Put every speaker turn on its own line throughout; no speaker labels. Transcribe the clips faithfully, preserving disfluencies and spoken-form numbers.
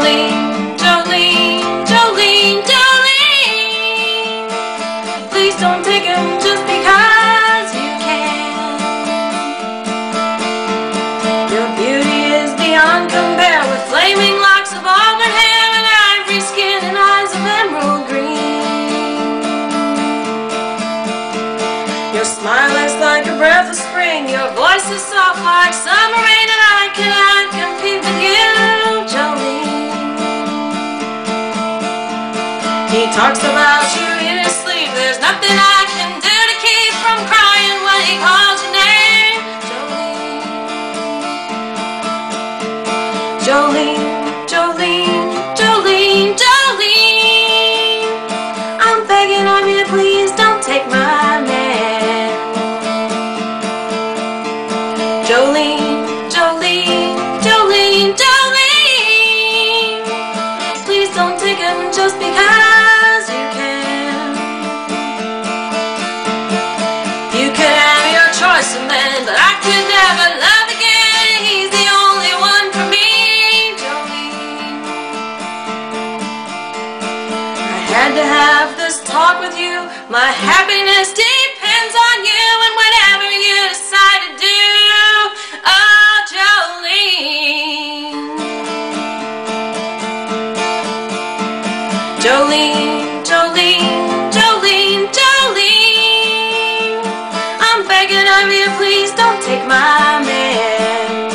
Jolene, Jolene, Jolene, Jolene, please don't take him just because you can. Your beauty is beyond compare, with flaming locks of auburn hair and ivory skin and eyes of emerald green. Your smile is like a breath of spring, your voice is soft like summer rain, and I cannot compete with you, Jolene. He talks about you in his sleep, there's nothing I can do to keep from crying when he calls your name, Jolene. Jolene, Jolene, Jolene, Jolene, I'm begging of you, please don't take my man. Jolene, Jolene, Jolene, Jolene, please don't take him just because you can. You could have your choice of men, but I could never love again. He's the only one for me, Jolene. I had to have this talk with you. My happiness depends on you, and whatever you decide to do, oh, Jolene. Jolene, Jolene, Jolene, Jolene, I'm begging of you, please don't take my man.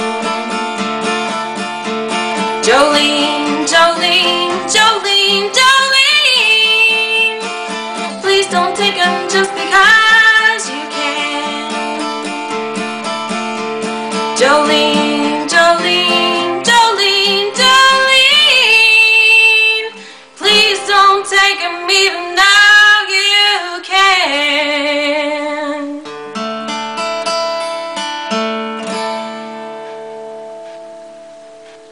Jolene, Jolene, Jolene, Jolene, please don't take him just because you can. Jolene, Jolene, Jolene, Jolene, please don't take him even